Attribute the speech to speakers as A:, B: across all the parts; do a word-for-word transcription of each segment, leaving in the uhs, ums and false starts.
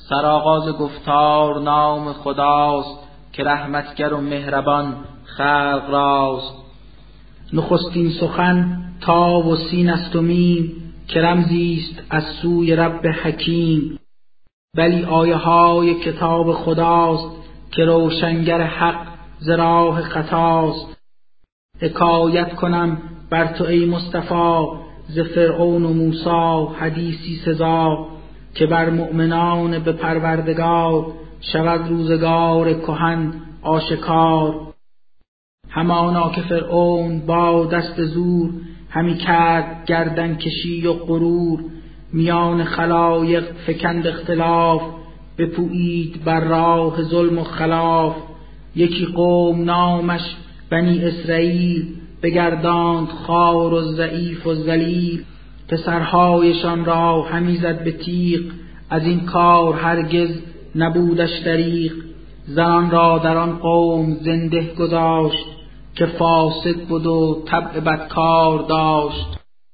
A: سرآغاز گفتار نام خداست، که رحمتگر و مهربان خلق راست. نخستین سخن تا و سین است و میم، که رمزی است از سوی رب حکیم. ولی آیه های کتاب خداست، که روشنگر حق ز راه خطاست. حکایت کنم بر تو ای مصطفی، ز فرعون و موسی حدیثی سزا. که بر مؤمنان به پروردگار، شود روزگار کهن آشکار. همانا که فرعون با دست زور، همی کرد گردن کشی و غرور. میان خلایق فکند اختلاف، بپویید بر راه ظلم و خلاف. یکی قوم نامش بنی اسرائیل، بگرداند خوار و ضعیف و ذلیل. پسرهایشان را همی زد به تیغ، از این کار هرگز نبودش دریغ. زنان را در آن قوم زنده گذاشت، که فاسد بود و طبع بدکار داشت.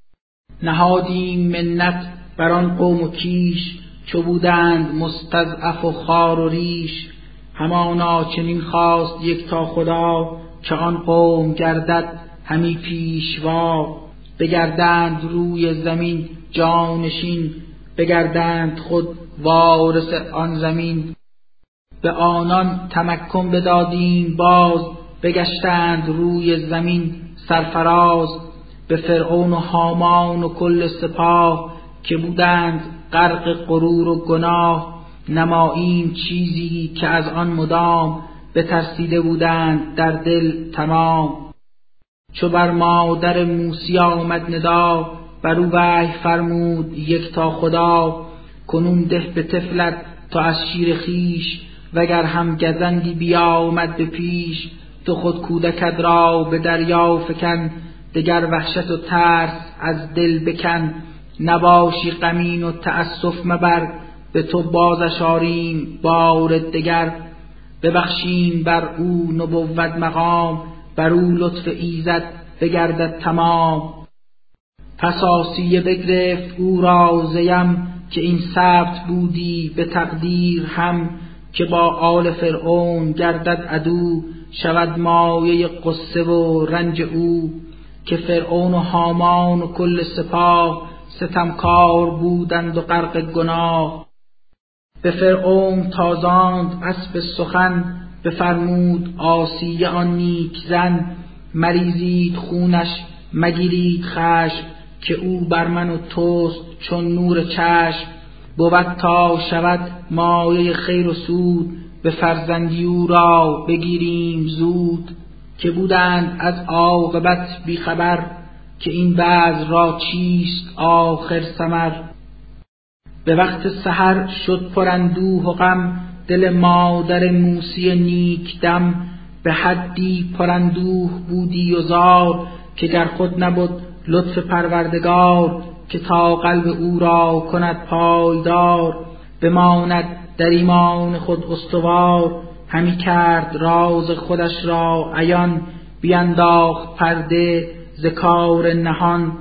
A: نهادیم منت بر آن قوم و کیش، چو بودند مستضعف و خوار و ریش. همانا چنین خواست یکتا خدا، که آن قوم گردد همی پیشوا. بگردند روی زمین جانشین، بگردند خود وارث آن زمین. به آنان تمکن بدادیم باز، بگشتند روی زمین سرفراز. به فرعون و هامان و کل سپاه، که بودند غرق غرور و گناه. نماییم چیزی که از آن مدام، بترسیده بودند در دل تمام. چو بر مادر موسی آمد ندا، بر او وحی فرمود یکتا خدا. کنون ده به طفلت تو از شیر خویش، وگر هم گزندی بیامد به پیش. تو خود کودکت را به دریا فکن، دگر وحشت و ترس از دل بکن. نباشی غمین و تأسف مبر، به تو بازش آریم بار دگر. ببخشیم بر او نبوت مقام، بر او لطف ایزد بگردد تمام. پس آسیه بگرفت او را زیم، که این ثبت بودی به تقدیر هم. که با آل فرعون گردد عدو، شود مایه غصه و رنج او. که فرعون و هامان و کل سپاه، ستمکار بودند و غرق گناه. به فرعون تازاند اسب سخن، بفرمود آسیه آن نیک زن. مریزید خونش مگیرید خشم، که او بر من و توست چون نور چشم. بود تا شود مایه خیر و سود، به فرزندی او را بگیریم زود. که بودند از عاقبت بیخبر، که این بذر را چیست آخر ثمر. به وقت سحر شد پر اندوه و غم، دل مادر موسی نیک دم. به حدی پر اندوه بودی و زار، که گر خود نبود لطف پروردگار. که تا قلب او را کند پایدار، بماند در ایمان خود استوار. همی کرد راز خودش را عیان، بینداخت پرده ز کار نهان.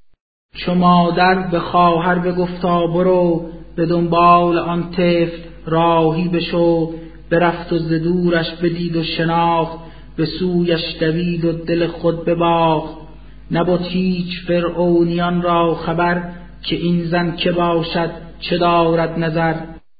A: چو مادر به خواهر بگفتا برو، به دنبال آن طفل راهی بشو. برفت و ز دورش بدید و شناخت، به سویش دوید و دل خود بباخت. نبود هیچ فرعونیان را خبر، که این زن که باشد چه دارد نظر.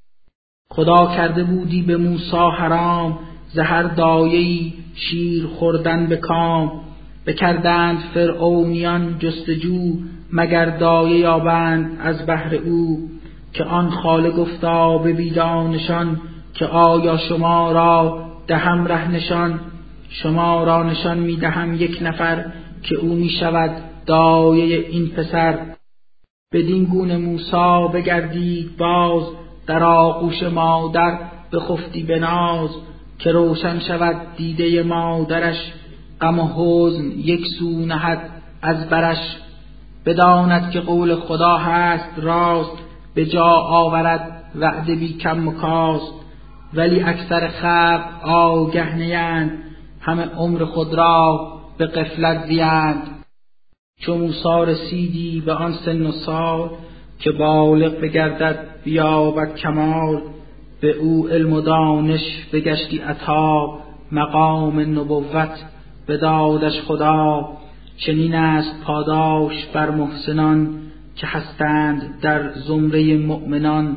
A: خدا کرده بودی به موسی حرام، ز هر دایه‌ای شیر خوردن به کام. بکردند فرعونیان جستجو، مگر دایه یابند از بهر او. که آن خاله گفتا به بیدانشان، که آیا شما را دهم ره نشان. شما را نشان می دهم یک نفر، که او می شود دایه این پسر. بدین گونه موسی بگردید باز، در آغوش مادر بخفتی به ناز. که روشن شود دیده مادرش، غم و حزن یک سو نهد از برش. بداند که قول خدا هست راست، به جا آورد وعده بی کم و کاست. ولی اکثر خلق آگه نیند، همه عمر خود را به غفلت زیند. چو موسی رسیدی به آن سن و سال، که بالغ بگردد بیابد کمال. به او علم و دانش بگشتی عطا، مقام نبوت بدادش خدا. چنین است پاداش بر محسنان، که هستند در زمره مؤمنان.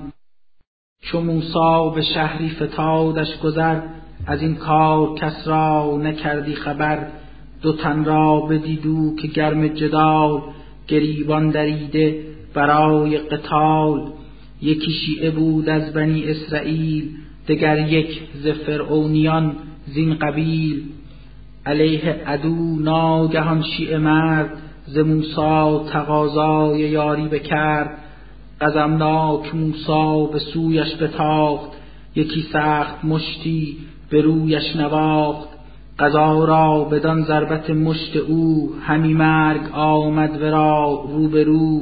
A: چو موسی به شهری فتادش گذر، از این کار کس را نکردی خبر. دو تن را بدیدو که گرم جدال، گریبان دریده برای قتال. یکی شیعه بود از بنی اسرائیل، دگر یک ز فرعونیان زین قبیل. علیه عدو ناگهان شیعه مرد، ز موسی تقاضای یاری بکرد. غضبناک موسی به سویش بتاخت، یکی سخت مشتی به رویش نواخت. قضا را بدان ضربت مشت او، همی مرگ آمد ورا رو به رو.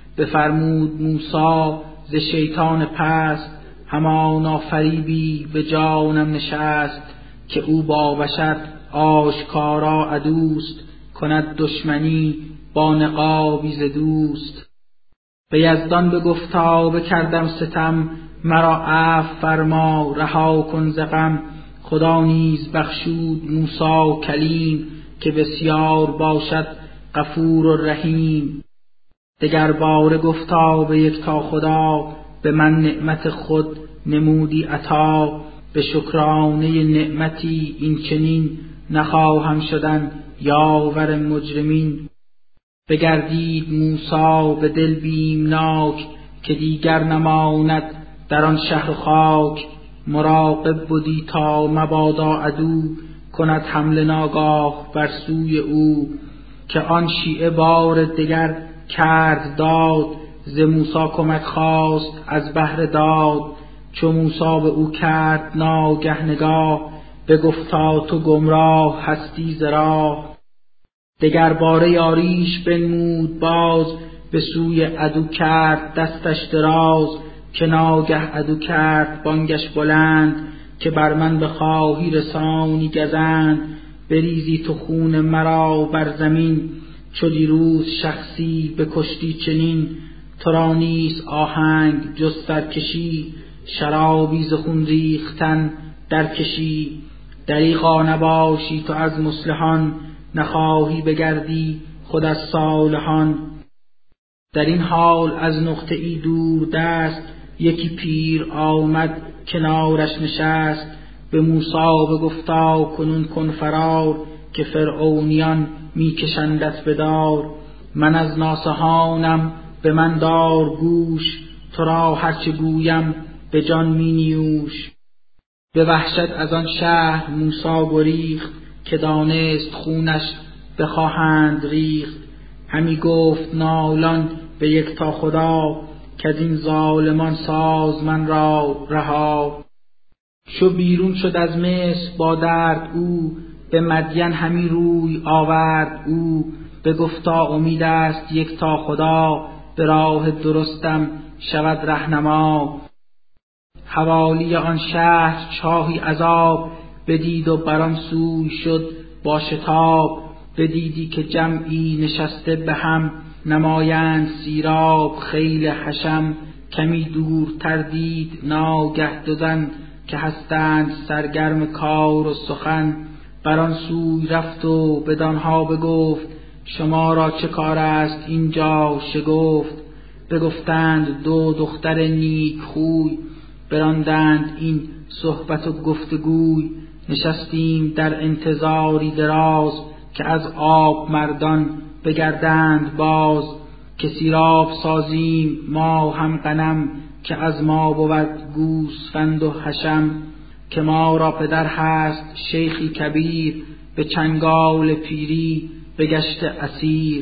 A: بفرمود موسی ز شیطان پست، همانا فریبی به جانم نشست. که او با بشر آشکارا عدوست، کند دشمنی با نقابی ز دوست. به یزدان بگفتا بکردم ستم، مرا عفو فرما رها کن ز غم. خدا نیز بخشود موسی کلیم، که بسیار باشد غفور و رحیم. دگر باره گفتا به یکتا خدا، به من نعمت خود نمودی عطا. به شکرانه نعمتی این چنین، نخواهم شدن یاور مجرمین. بگردید موسی به دل بیمناک، که دیگر نماند در آن شهر خاک. مراقب بودی تا مبادا عدو، کند حمله ناگاه بر سوی او. که آن شیعه بار دگر کرد داد، ز موسی کمک خواست از بهر داد. چو موسی به او کرد ناگه نگاه، بگفتا تو گمراه هستی ز راه. دگر باره یاریش بنمود باز، به سوی عدو کرد دستش دراز. که ناگه عدو کرد بانگش بلند، که بر من بخواهی رسانی گزند. بریزی تو خون مرا بر زمین، چو دیروز شخصی بکشتی چنین. تو را نیست آهنگ جز سرکشی، شرابی ز خون ریختن درکشی. دریغا نباشی تو از مصلحان، نخواهی بگردی خود از صالحان. در این حال از نقطه ای دور دست، یکی پیر آمد کنارش نشست. به موسی بگفتا کنون کن فرار، که فرعونیان میکشندت به دار. من از ناصحانم به من دار گوش، تو را هرچه گویم به جان می نیوش. به وحشت از آن شهر موسی گریخت، که دانست خونش بخواهند ریخت. همی گفت نالان به یکتا خدا، که از این ظالمان ساز من را رها. چو بیرون شد از مصر با درد او، به مدین همی روی آورد او. بگفتا امید است یکتا خدا، به راه درستم شود رهنما. حوالی آن شهر چاهی عذاب، بدید و بران سوی شد با شتاب. بدیدی که جمعی نشسته به هم، نمایند سیراب خیل حشم. کمی دورتر دید ناگه دو زن، که هستند سرگرم کار و سخن. بران سوی رفت و بدانها بگفت، شما را چه کار است اینجا شگفت. بگفتند دو دختر نیک خوی، براندند این صحبت و گفتگوی. نشستیم در انتظاری دراز، که از آب مردان بگردند باز. که سیراب سازیم ما هم غنم، که از ما بود گوسفند و حشم. که ما را پدر هست شیخی کبیر، به چنگال پیری بگشته اسیر.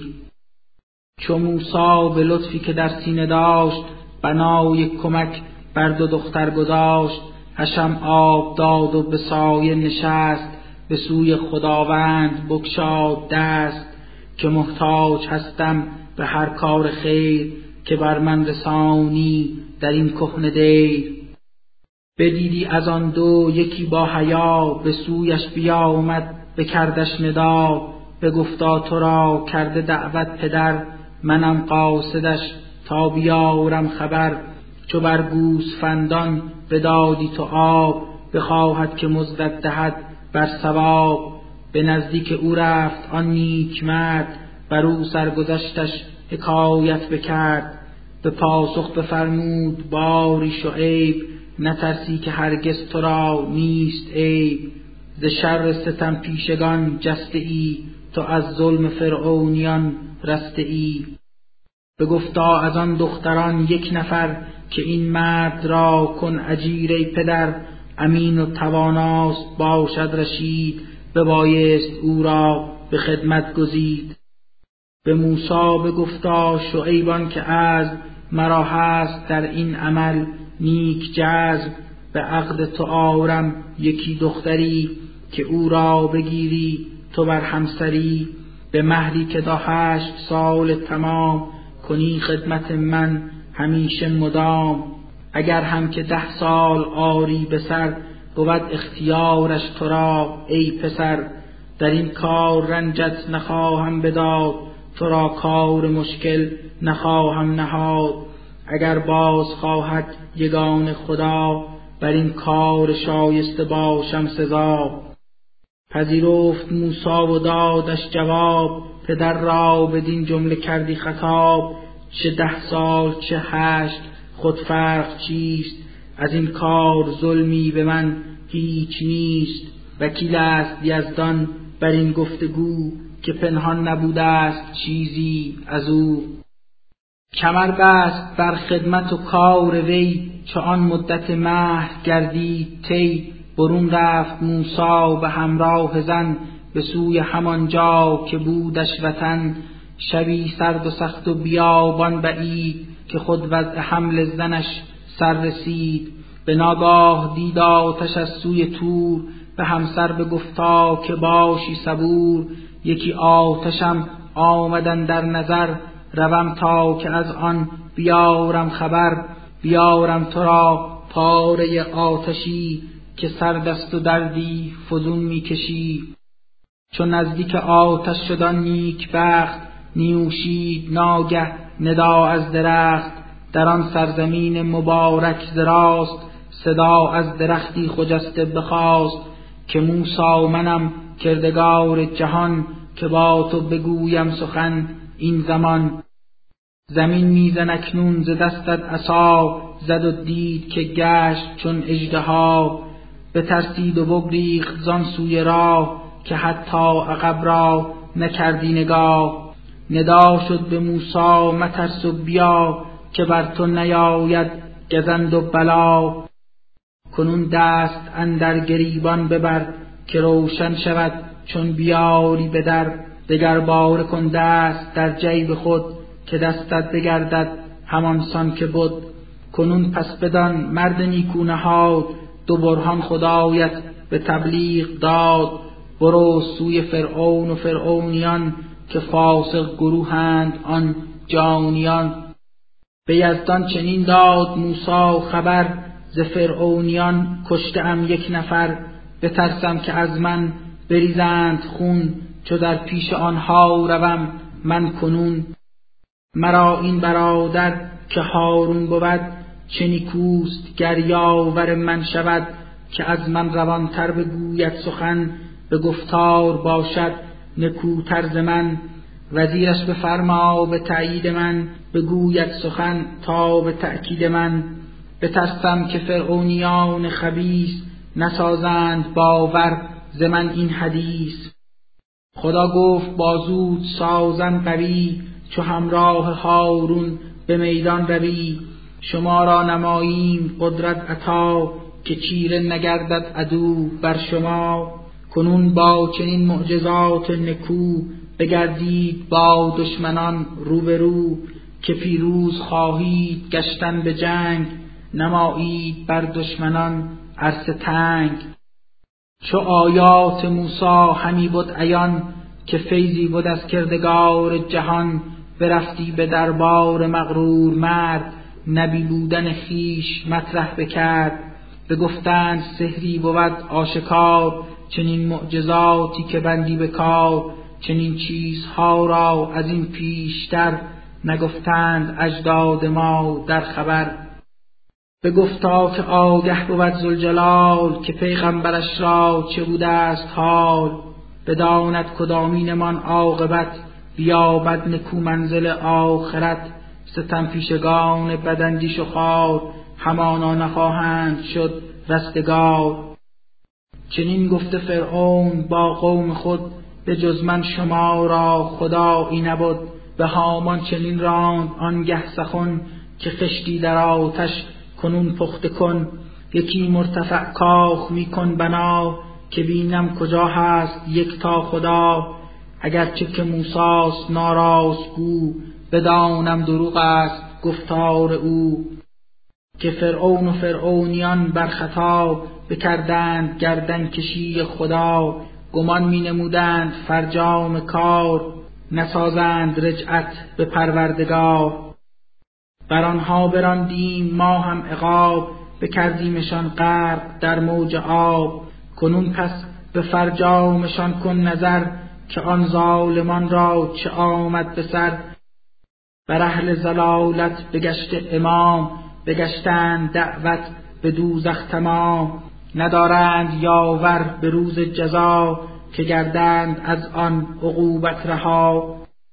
A: چو موسی به لطفی که در سینه داشت، بنای کمک بر دو دختر گذاشت. حشم آب داد و به سایه نشست، به سوی خداوند بگشاد دست. که محتاج هستم به هر کار خیر، که بر من رسانی در این کهنه دیر. بدیدی از آن دو یکی با حیا، به سویش بیامد بکردش ندا. بگفتا تو را کرده دعوت پدر، منم قاصدش تا بیارم خبر. چو بر گوسفندان بدادی تو آب، بخواهد که مزدت دهد بر ثواب. به نزدیک او رفت آن نیک مرد، بر او سرگذشتش حکایت بکرد. به پاسخ بفرمود باری شعیب، نترسی که هرگز تو را نیست عیب. ز شر ستم پیشگان جسته ای، تو از ظلم فرعونیان رسته ای. بگفتا از آن دختران یک نفر، که این مرد را کن اجیر ای پدر. امین و تواناست باشد رشید، ببایست او را به خدمت گزید. به موسی بگفتا شعیبان که از مرا هست در این عمل نیک جزم. به عقد تو آرم یکی دختری، که او را بگیری تو بر همسری. به مهری که تا هشت سال تمام، کنی خدمت من همیشه مدام. اگر هم که ده سال آری به سر، بود اختیارش تو را ای پسر. در این کار رنجت نخواهم بداد، تو را کار مشکل نخواهم نهاد. اگر باز خواهد یگان خدا، بر این کار شایسته باشم سزا. پذیرفت موسی و دادش جواب، پدر را بدین جمله کردی خطاب. چه ده سال چه هشت خود فرق چیست، از این کار ظلمی به من هیچ نیست. وکیل است یزدان بر این گفتگو، که پنهان نبوده است چیزی از او. کمر بست بر خدمت و کار وی، چو آن مدت مهر گردید طی. برون رفت موسی به همراه زن، به سوی همان جا که بودش وطن. شبی سرد و سخت و بیابان بعید، که خود وضع حمل زنش سر رسید. به ناگاه دید آتش از سوی تور، به همسر بگفتا که باشی صبور. یکی آتشم آمدن در نظر، روم تا که از آن بیارم خبر. بیارم تو را پاره آتشی، که سرد است و دردی فزون می کشی. چون نزدیک آتش شدن نیک بخت، نیوشید ناگه ندا از درخت. در آن سرزمین مبارک ز راست، صدا از درختی خجسته بخاست. که موسی منم کردگار جهان، که با تو بگویم سخن این زمان. زمین میزن اکنون ز دستت عصا، زد و دید که گشت چون اژدها. بترسید و بگریخت زان سوی راه، که حتی عقب را نکردی نگاه. ندا شد به موسی مترس و بیا، که بر تو نیاید گزند و بلا. کنون دست اندر گریبان ببر، که روشن شود چون بیاری به در. دگر باره کن دست در جیب خود، که دستت بگردد همان سان که بود. کنون پس بدان مرد نیکو نهاد، دو برهان خدایت به تبلیغ داد. برو سوی فرعون و فرعونیان، که فاسق گروهند آن جانیان. به یزدان چنین داد موسی خبر، ز فرعونیان کشته ام یک نفر. بترسم که از من بریزند خون، چو در پیش آنها روم من کنون. مرا این برادر که هارون بود، چه نیکوست گر یاور من شود. که از من روانتر بگوید سخن، به گفتار باشد نکوتر ز من. وزیرش بفرما به تأیید من، بگوید سخن تا به تأکید من. بترسم که فرعونیان خبیث، نسازند باور ز من این حدیث. خدا گفت با زود سازم قوی، چو همراه هارون به میدان روی. شما را نماییم قدرت عطا، که چیره نگردد عدو بر شما. کنون با چنین معجزات نکو، بگردید با دشمنان رو به رو. که پیروز خواهید گشتن به جنگ، نمایید بر دشمنان عرصه تنگ. چو آیات موسی همی بود عیان، که فیضی بود از کردگار جهان. برفتی به دربار مغرور مرد، نبی بودن خویش مطرح بکرد. بگفتند سحری بود آشکار، چنین معجزاتی که بندی به کار. چنین چیزها را از این پیشتر، نگفتند اجداد ما در خبر. بگفتا که آگه بود ذوالجلال، که پیغمبرش را چه بوده است حال. بداند کدامینمان عاقبت، بیابد نکو منزل آخرت. ستم پیشگان بداندیش و خوار، همانا نخواهند شد رستگار. چنین گفته فرعون با قوم خود، به جز من شما را خدایی نبود. به هامان چنین راند آنگه سخن، که خشتی در آتش کنون پخته کن. یکی مرتفع کاخ می کن بنا، که بینم کجا هست یک تا خدا. اگرچه که موسیٰ ناراست گو، بدانم دروغ است گفتار او. که فرعون و فرعونیان بر خطا، بکردند گردن کشی خدا. گمان می نمودند فرجام کار، نسازند رجعت به پروردگار. بر آنها براندیم ما هم عقاب، بکردیمشان غرق در موج آب. کنون پس به فرجامشان کن نظر، که آن ظالمان را چه آمد به سر. بر اهل ضلالت بگشت امام، بگشتند دعوت به دوزخ تمام. ندارند یاور به روز جزا، که گردند از آن عقوبت رها.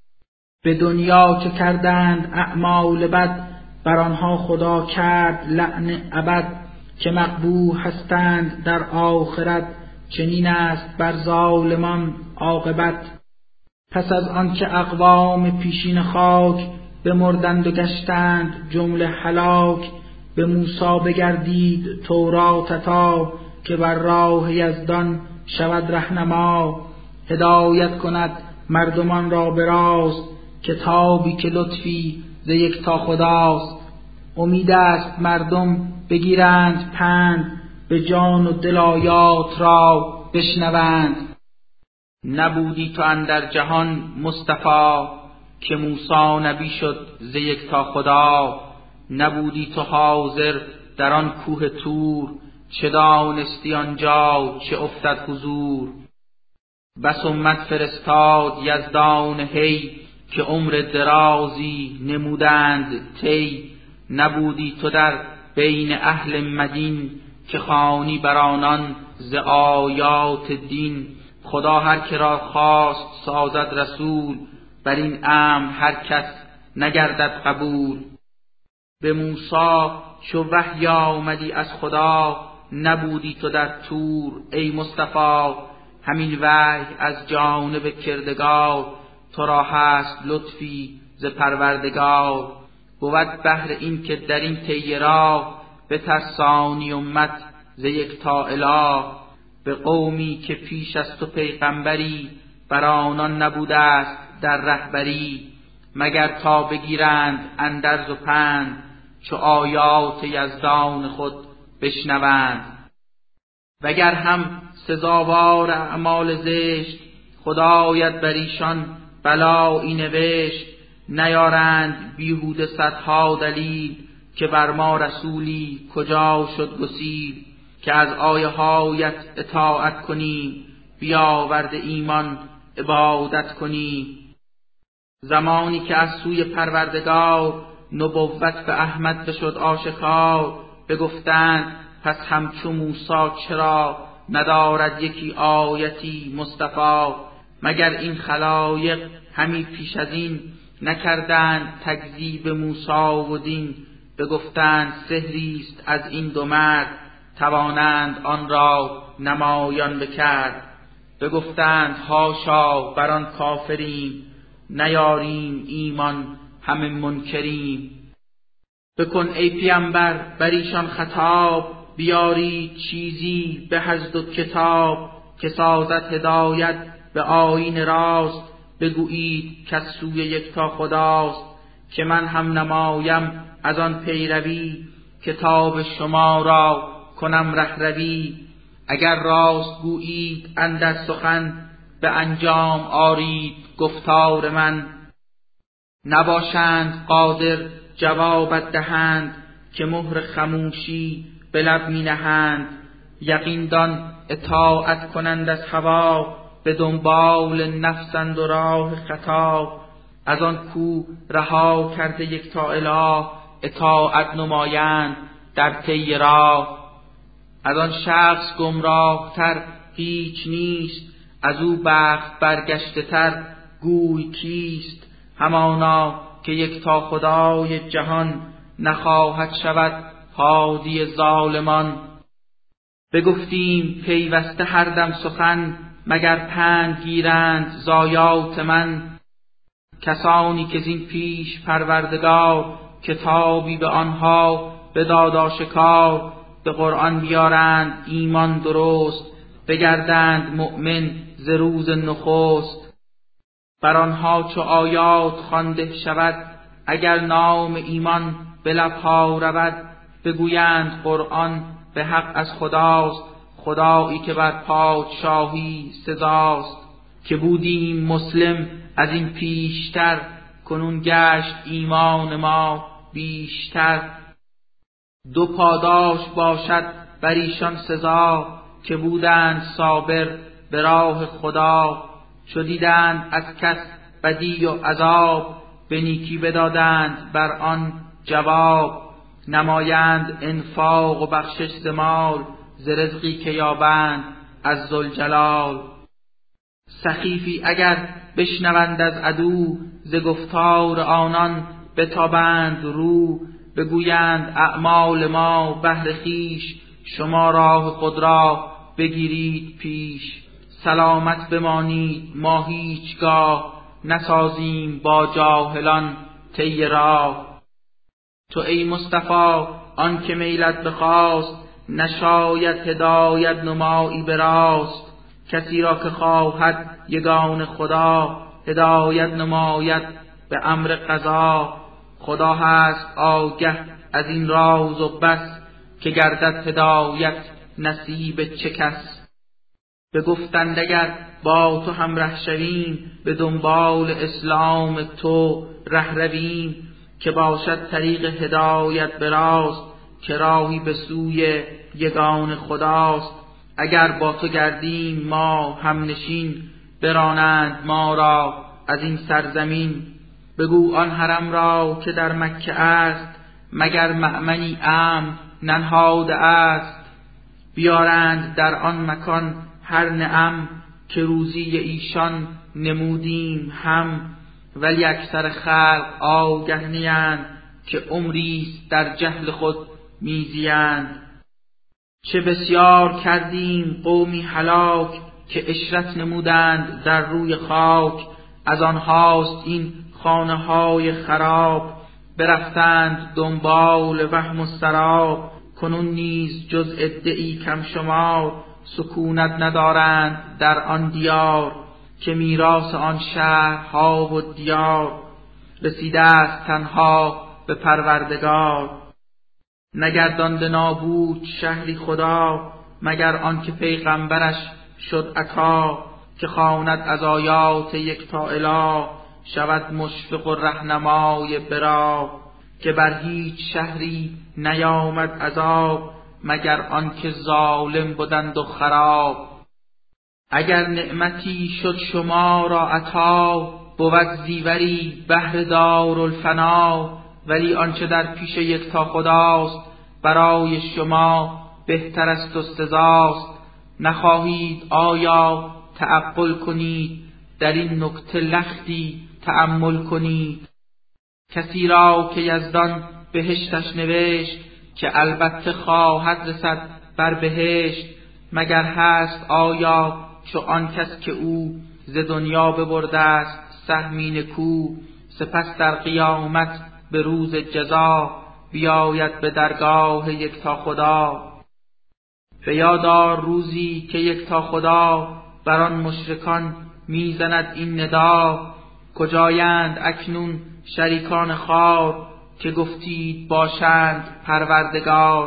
A: به دنیا که کردند اعمال بد، بر آنها خدا کرد لعن ابد. که مقبوح هستند در آخرت، چنین است بر ظالمان عاقبت. پس از آن که اقوام پیشین خاک، بمردند و گشتند جمله هلاک. به موسیٰ بگردید تورات عطا، که بر راه یزدان شود رهنما. هدایت کند مردمان را به راست، کتابی که لطفی ز یکتا خداست. امید است مردم بگیرند پند، به جان و دل آیات را بشنوند. نبودی تو اندر جهان مصطفی، که موسیٰ نبی شد ز یکتا خدا. نبودی تو حاضر در آن کوه طور، چه دانستی آنجا چه افتد حضور. بس امت فرستاد یزدان هی، که عمر درازی نمودند طی. نبودی تو در بین اهل مدین، که خوانی بر آنان ز آیات دین. خدا هر که را خواست سازد رسول، بر این امر هر کس نگردد قبول. به موسیٰ چو وحی آمدی از خدا، نبودی تو در طور ای مصطفی. همین وحی از جانب کردگار، تو را هست لطفی ز پروردگار. بود بهر این که در این طی راه، بترسانی امت ز یکتا اله. به قومی که پیش از تو پیغمبری، بر آنان نبوده است در رهبری. مگر تا بگیرند اندرز و پند، چو آیات یزدان خود بشنوند. وگر هم سزاوار اعمال زشت، خدایت بر ایشان بلایی نوشت. نیارند بیهوده صدها دلیل، که بر ما رسولی کجا شد گسیل. که از آیه هایت اطاعت کنیم، بیاورد ایمان عبادت کنیم. زمانی که از سوی پروردگار، نبوت به احمد بشد آشکار. بگفتند پس همچو موسیٰ چرا، ندارد یکی آیتی مصطفی. مگر این خلایق همی پیش از این، نکردند تکذیب موسیٰ و دین. بگفتند سحریست از این دو مرد، توانند آن را نمایان بکرد. بگفتند حاشا بر آن کافریم، نیاریم ایمان همه منکریم. بکن ای پیامبر بر ایشان خطاب، بیارید چیزی به از دو کتاب. که سازد هدایت به آیین راست، بگویید که سوی یکتا خداست. که من هم نمایم از آن پیروی، کتاب شما را کنم رهروی. اگر راست گویید اندر سخن، به انجام آرید گفتار من. نباشند قادر جوابت دهند، که مهر خموشی به لب می نهند. یقین دان اطاعت کنند از هوا، به دنبال نفسند و راه خطا. از آن کو رها کرده یکتا اله، اطاعت نمایند در طی راه. از آن شخص گمراه تر هیچ نیست، از او بخت برگشته تر گوی کیست. همانا که یکتا خدای جهان، نخواهد شود هادی ظالمان. بگفتیم پیوسته هر دم سخن، مگر پند گیرند زایات من. کسانی که زین پیش پروردگار، کتابی به آنها بداد آشکار. به قرآن بیارند ایمان درست، بگردند مؤمن ز روز نخست. بر آنها چو آیات خوانده شود، اگر نام ایمان به لبها رود. بگویند قرآن به حق از خداست، خدایی که بر پادشاهی سزاست. که بودیم مسلم از این پیشتر، کنون گشت ایمان ما بیشتر. دو پاداش باشد بر ایشان سزا، که بودند صابر به راه خدا. چو دیدند از کس بدی و عذاب، به نیکی بدادند بر آن جواب. نمایند انفاق و بخشش ز مال، ز رزقی که یابند از ذوالجلال. سخیفی اگر بشنوند از عدو، ز گفتار آنان بتابند رو. بگویند اعمال ما بهر خویش، شما راه خود را بگیرید پیش. سلامت بمانید ما هیچگاه، نسازیم با جاهلان طی راه. تو ای مصطفی آن که میلت بخواست، نشاید هدایت نمایی به راست. کسی را که خواهد یگان خدا، هدایت نماید به امر قضا. خدا هست آگه از این راز و بس، که گردد هدایت نصیب چه کس. بگفتند اگر با تو همره شویم، به دنبال اسلام تو ره رویم. که باشد طریق هدایت به راست، که راهی به سوی یگان خداست. اگر با تو گردیم ما همنشین، برانند ما را از این سرزمین. بگو آن حرم را که در مکه است، مگر مأمنی امن ننهاده است. بیارند در آن مکان هر نعم، که روزی ایشان نمودیم هم. ولی اکثر خلق آگه نیند، که عمریست در جهل خود میزیند. چه بسیار کردیم قومی هلاک، که عشرت نمودند در روی خاک. از آنهاست این خانه های خراب، برفتند دنبال وهم و سراب. کنون نیز جز عده‌ای کم شمار، سکونت ندارند در آن دیار. که میراث آن شهرها و دیار، رسیده است تنها به پروردگار. نگردانده نابود شهری خدا، مگر آن که پیغمبرش شد عطا. که خواند از آیات یکتا اله، شود مشفق و رهنمای براه. که بر هیچ شهری نیامد عذاب، مگر آن که ظالم بودند و خراب. اگر نعمتی شد شما را عطا، بود زیوری بهر دارالفنا. ولی آنچه در پیش یکتا خداست، برای شما بهتر است و سزاست. نخواهید آیا تعقل کنید، در این نکته لختی تأمل کنید. کسی را که یزدان بهشتش نوشت، که البته خواهد رسد بر بهشت. مگر هست آیا چو آن کس که او ز دنیا ببرده است سهمی نکو. سپس در قیامت به روز جزا، بیاید به درگاه یکتا خدا. به یاد آر روزی که یکتا خدا، بر آن مشرکان میزند این ندا. کجایند اکنون شریکان خوار، که گفتید باشند پروردگار.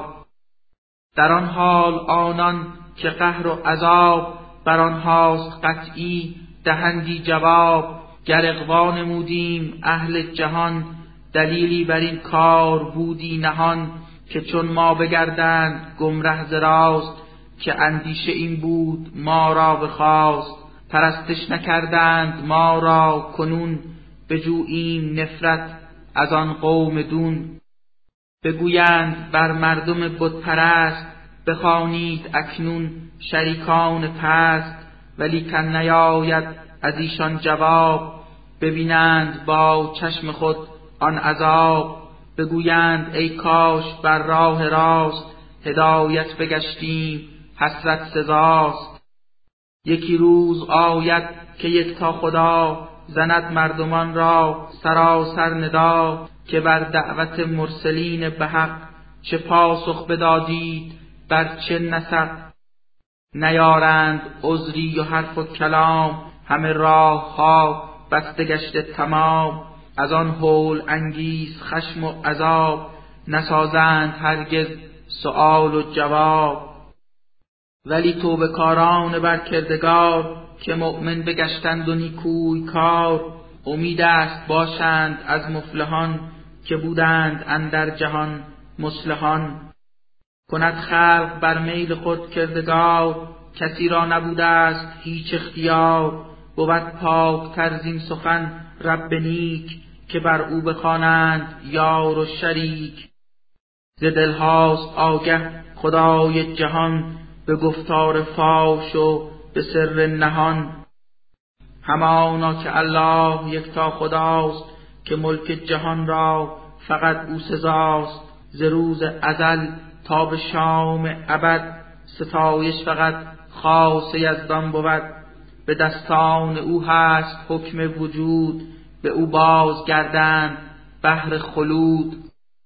A: در آن حال آنان که قهر و عذاب، بر آنهاست قطعی دهندی جواب. گر اغوا نمودیم اهل جهان، دلیلی بر این کار بودی نهان. که چون ما بگردند گمره ز راست، که اندیشه این بود ما را بخواست. پرستش نکردند ما را کنون، بجوییم نفرت از آن قوم دون. بگویند بر مردم بت پرست، بخوانید اکنون شریکان پست. ولیکن نیاید از ایشان جواب، ببینند با چشم خود آن عذاب. بگویند ای کاش بر راه راست، هدایت بگشتیم حسرت سزاست. یکی روز آید که یکتا خدا، زند مردمان را سراسر ندا. که بر دعوت مرسلین به حق، چه پاسخ بدادید بر چه نسق. نیارند عذری و حرف و کلام، همه راه ها بسته گشته تمام. از آن هول انگیز خشم و عذاب، نسازند هرگز سؤال و جواب. ولی توبه کاران بر کردگار، که مؤمن بگشتند و نیکوی کار. امید است باشند از مفلحان، که بودند اندر جهان مصلحان. کند خلق بر میل خود کردگار، کسی را نبوده است هیچ اختیار. بود پاک تر زین سخن رب نیک، که بر او بخوانند یار و شریک. ز دلهاست آگه خدای جهان، به گفتار فاش و به سر نهان. همانا که الله یکتا خداست، که ملک جهان را فقط او سزاست. ز روز ازل تا به شام ابد، ستایش فقط خاص یزدان بود. به دستان او هست حکم وجود، به او باز گردند بهر خلود.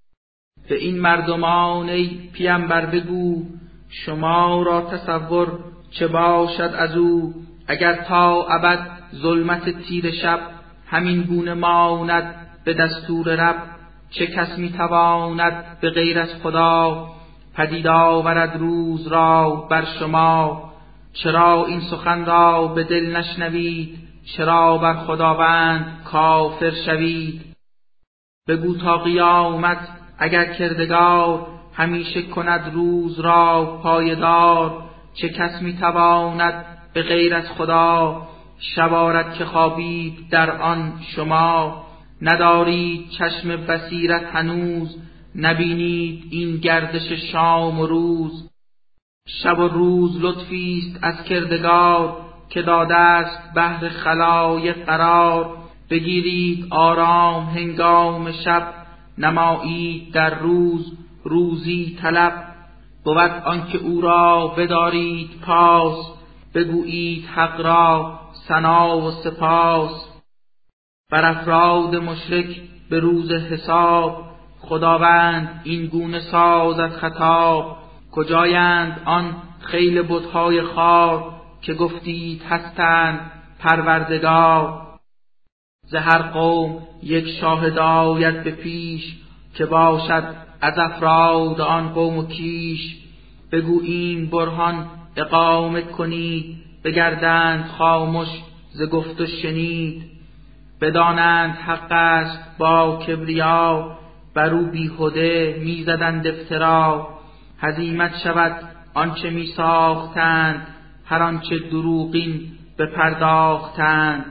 A: به این مردمان ای پیامبر بگو، شما را تصور چه باشد از او. اگر تا ابد ظلمت تیر شب، همین گونه ماند به دستور رب. چه کس میتواند به غیر از خدا، پدید آورد روز را بر شما. چرا این سخن را به دل نشنوید، چرا بر خداوند کافر شوید. بگو تا قیامت اگر کردگار، همیشه کند روز را پایدار. چه کس میتواند به غیر از خدا، شب آرد که خوابید در آن شما. ندارید چشم بصیرت هنوز، نبینید این گردش شام و روز. شب و روز لطفی است از کردگار، که داده است بهر خلایق قرار. بگیرید آرام هنگام شب، نمایید در روز روزی طلب. بود آنکه او را بدارید پاس، بگویید حق را ثنا و سپاس. بر افراد مشرک به روز حساب، خداوند این گونه سازد خطاب. کجایند آن خیل بت‌های خوار، که گفتید هستند پروردگار. ز هر قوم یک شاهد آید به پیش، که باشد از افراد آن قوم و کیش. بگو این برهان اقامه کنید، بگردند خامش ز گفت و شنید. بدانند حق است با کبریا، بر او بیهوده میزدند افترا. هزیمت شود آنچه می ساختند، هر آنچه دروغین بپرداختند.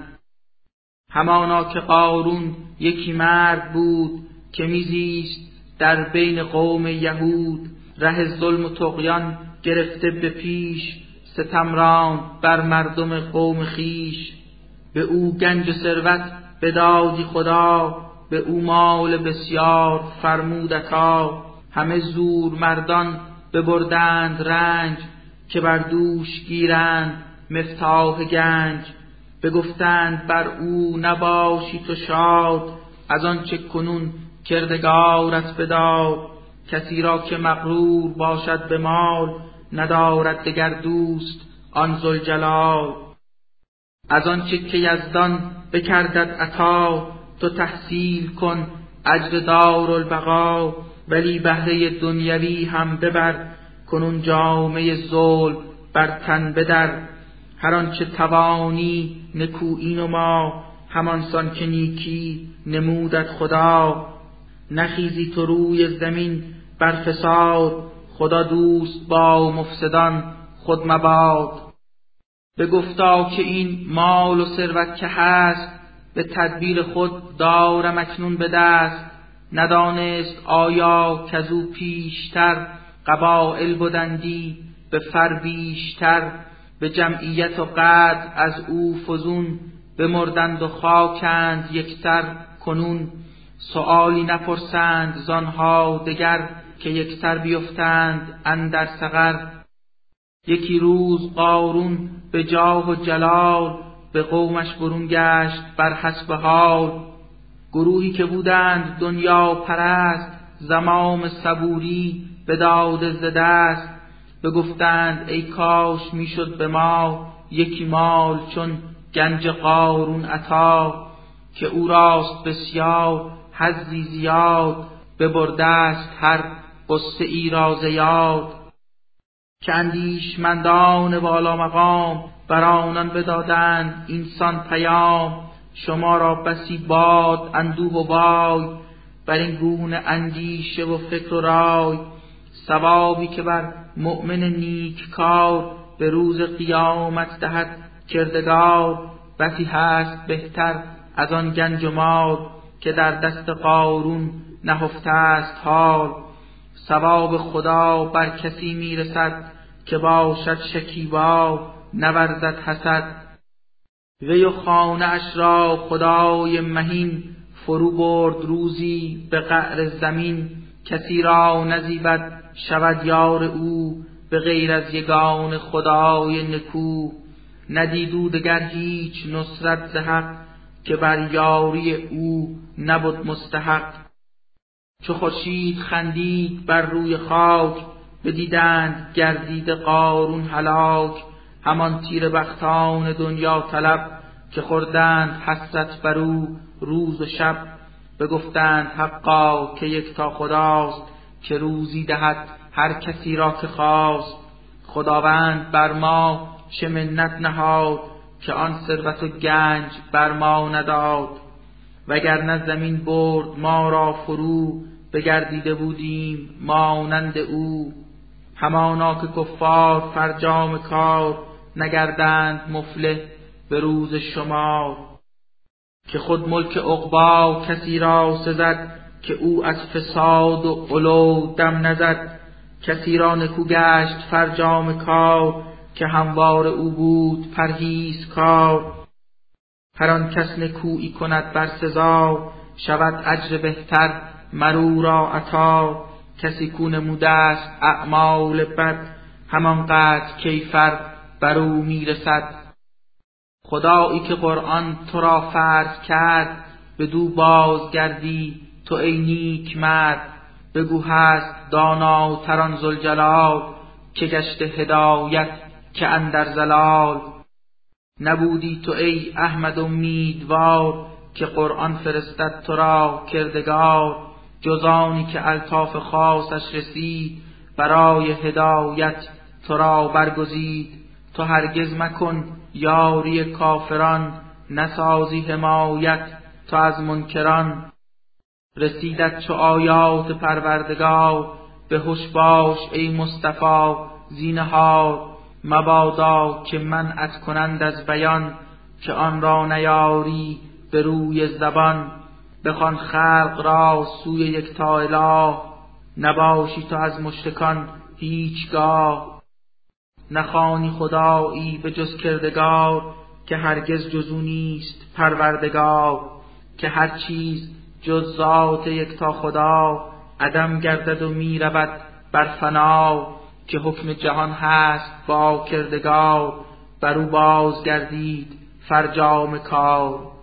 A: همانا که قارون یکی مرد بود، که میزیست در بین قوم یهود. ره ظلم و طغیان گرفته به پیش، ستم راند بر مردم قوم خیش. به او گنج و ثروت بدادی خدا، به او مال بسیار فرمود عطا. همه زور مردان ببردند رنج، که بر دوش گیرند مفتاح گنج. بگفتند بر او نباشی تو شاد، از آنچه کنون کردگارت بداد. کسی را که مغرور باشد به مال، ندارد دگر دوست آن ذوالجلال. از آنچه که یزدان بکردت عطا، تو تحصیل کن اجر دارالبقا. ولی بهره دنیوی هم ببر، کنون جامه ظلم بر تن بدر. هر آنچه توانی نکویی نما، همانسان که نیکی نمودت خدا. نخیزی تو روی زمین بر فساد، خدا دوست با مفسدان خود مباد. بگفتا که این مال و ثروت که هست، به تدبیر خود دارم اکنون به دست. ندانست آیا کزو پیشتر قبایل بودندی به فر بیشتر، به جمعیت و قدر از او فزون، بمردند و خاکند یکسر کنون. سؤالی نپرسند زانها دگر، که یکسر بیفتند اندر سقر. یکی روز قارون به جاه و جلال، به قومش برون گشت بر حسب حال. گروهی که بودند دنیا پرست، زمام صبوری بداده ز دست. بگفتند ای کاش میشد به ما، یکی مال چون گنج قارون عطا. که او راست بسیار حظی زیاد، ببرده است هر غصه ای را ز یاد. که اندیشمندان والا مقام، بر آنان بدادند اینسان پیام. شما را بسی باد اندوه و وای، بر این گونه اندیشه و فکر و رای. ثوابی که بر مؤمن نیک کار، به روز قیامت دهد کردگار. بسی هست بهتر از آن گنج و مال، که در دست قارون نهفته است حال. ثواب خدا بر کسی میرسد، که باشد شکیبا نورزد حسد. وی و خانه اش را خدای مهین، فرو برد روزی به قعر زمین. کسی را نزیبد شود یار او، به غیر از یگان خدای نکو. ندیدو دگر هیچ نصرت ز حق، که بر یاری او نبود مستحق. چو خورشید خندید بر روی خاک، بدیدند گردید قارون هلاک. همان تیره بختان دنیا طلب، که خوردند حسرت بر او روز و شب. بگفتند حقا که یکتا خداست، که روزی دهد هر کسی را که خواست. خداوند بر ما چه منت نهاد، که آن ثروت و گنج بر ما نداد. وگرنه زمین برد ما را فرو، بگردیده بودیم مانند او. همانا که کفار فرجام کار، نگردند مفلح به روز شمار. که خود ملک عقبی کسی را سزد، که او از فساد و علو دم نزد. کسی را نکو گشت فرجام کار، که هموار او بود پرهیزکار. هر آن کس نکویی کند بر سزا، شود اجر بهتر مر او را عطا. کسی کو نموده است اعمال بد، همانقدر کیفر بر او میرسد. خدایی که قرآن تو را فرض کرد، بدو بازگردی تو ای نیک مرد. بگو هست داناتر آن ذوالجلال، که گشته هدایت که اندر ضلال. نبودی تو ای احمد امیدوار، که قرآن فرستد تو را کردگار. جز آنی که الطاف خاصش رسید، برای هدایت تو را برگزید. تو هرگز مکن یاری کافران، نسازی حمایت تو از منکران. رسیدت چو آیات پروردگار، به هوش باش ای مصطفی زینهار. مبادا که منعت کنند از بیان، که آن را نیاری به روی زبان. بخوان خلق را سوی یکتا اله، نباشی تو از مشرکان هیچگاه. نخوانی خدایی به جز کردگار، که هرگز جز او نیست پروردگار. که هر چیز جز ذات یکتا خدا، عدم گردد و می رود بر فنا. که حکم جهان هست با کردگار، بر او باز گردید فرجام کار.